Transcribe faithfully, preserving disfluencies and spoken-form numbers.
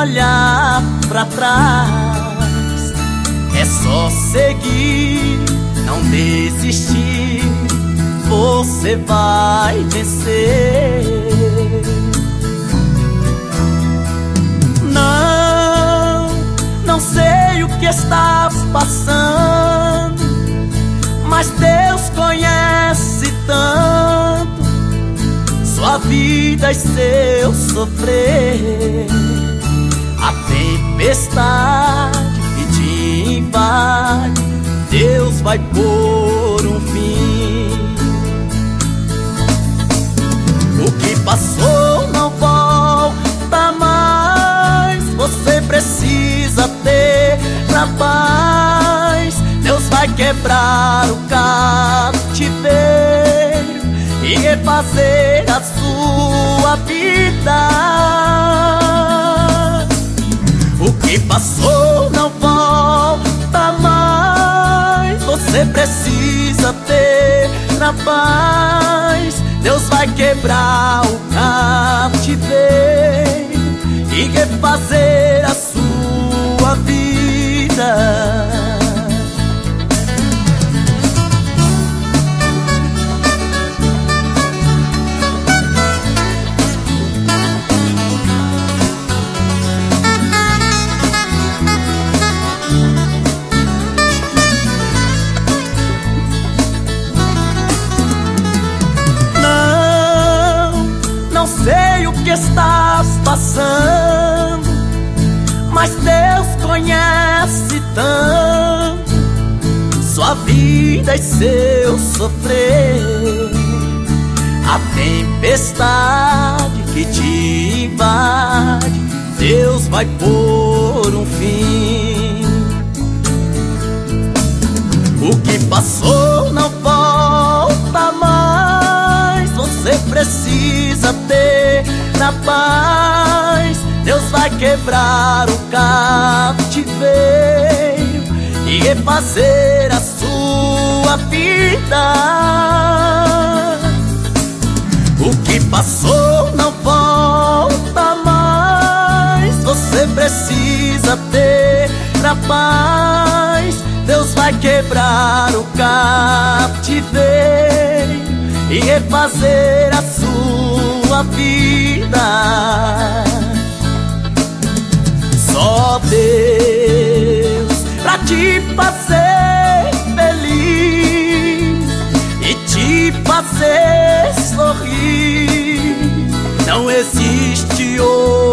olhar pra trás. É só seguir, não desistir, você vai vencer. Não, não sei o que estás passando, mas Deus conhece tanto sua vida e seu sofrer. A tempestade que te invade, Deus vai pôr um fim. O que passou não volta mais, você precisa ter na paz. Deus vai quebrar o cativeiro e refazer a sua vida. O que passou não volta mais, você precisa ter na paz. Deus vai quebrar o cativeiro e refazer a sua vida. Não sei o que estás passando, mas Deus conhece tanto sua vida e seu sofrer. A tempestade que te invade, Deus vai pôr um fim. O que passou não volta mais, você precisa ter na paz. Deus vai quebrar o cativeiro e refazer a sua vida. O que passou não volta mais, você precisa ter na paz. Deus vai quebrar o cativeiro e refazer a sua vida. Só Deus pra te fazer feliz e te fazer sorrir. Não existe outro